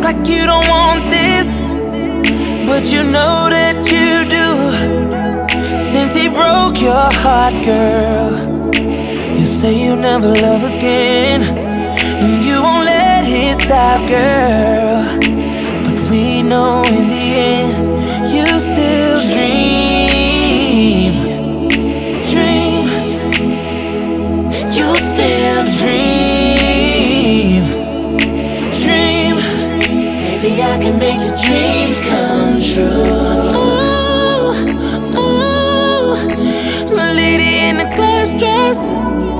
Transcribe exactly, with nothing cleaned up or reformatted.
like you don't want this, but you know that you do. Since he broke your heart, girl, you say you'll never love again, and you won't let it stop, girl. But we know in the end, you still dream, dream. You still dream, dream. Maybe I can make your dreams come true. Ooh, ooh. Lady in the glass dress,